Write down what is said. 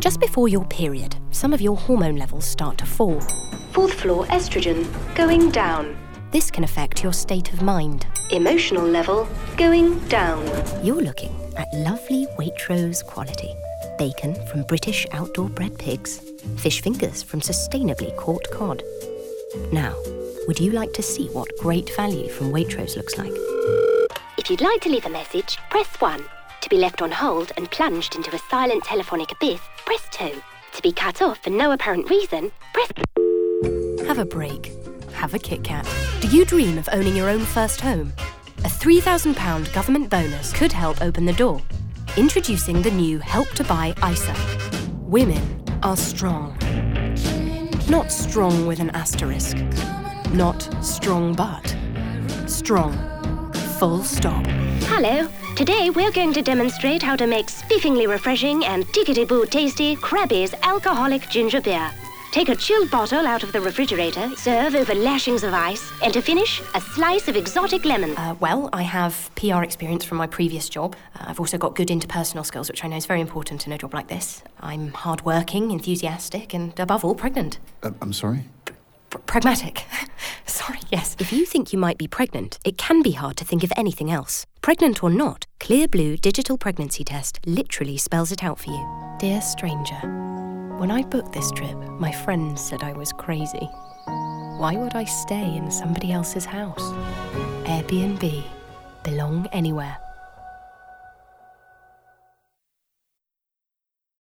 Just before your period, some of your hormone levels start to fall. Fourth floor estrogen going down. This can affect your state of mind. Emotional level going down. You're looking at lovely Waitrose quality. Bacon from British outdoor bred pigs. Fish fingers from sustainably caught cod. Now, would you like to see what great value from Waitrose looks like? If you'd like to leave a message, press 1. To be left on hold and plunged into a silent telephonic abyss, press 2. To be cut off for no apparent reason, press... Have a break. Have a Kit Kat. Do you dream of owning your own first home? A £3,000 government bonus could help open the door. Introducing the new Help to Buy ISA. Women are strong. Not strong with an asterisk. Not strong but. Strong. Full stop. Hello. Today we're going to demonstrate how to make spiffingly refreshing and tickety-boo tasty Krabby's alcoholic ginger beer. Take a chilled bottle out of the refrigerator, serve over lashings of ice, and to finish, a slice of exotic lemon. Well, I have PR experience from my previous job. I've also got good interpersonal skills, which I know is very important in a job like this. I'm hardworking, enthusiastic, and above all, pregnant. I'm sorry? Pragmatic. Sorry, yes. If you think you might be pregnant, it can be hard to think of anything else. Pregnant or not, Clear Blue Digital Pregnancy Test literally spells it out for you. Dear stranger, when I booked this trip, my friends said I was crazy. Why would I stay in somebody else's house? Airbnb. Belong anywhere.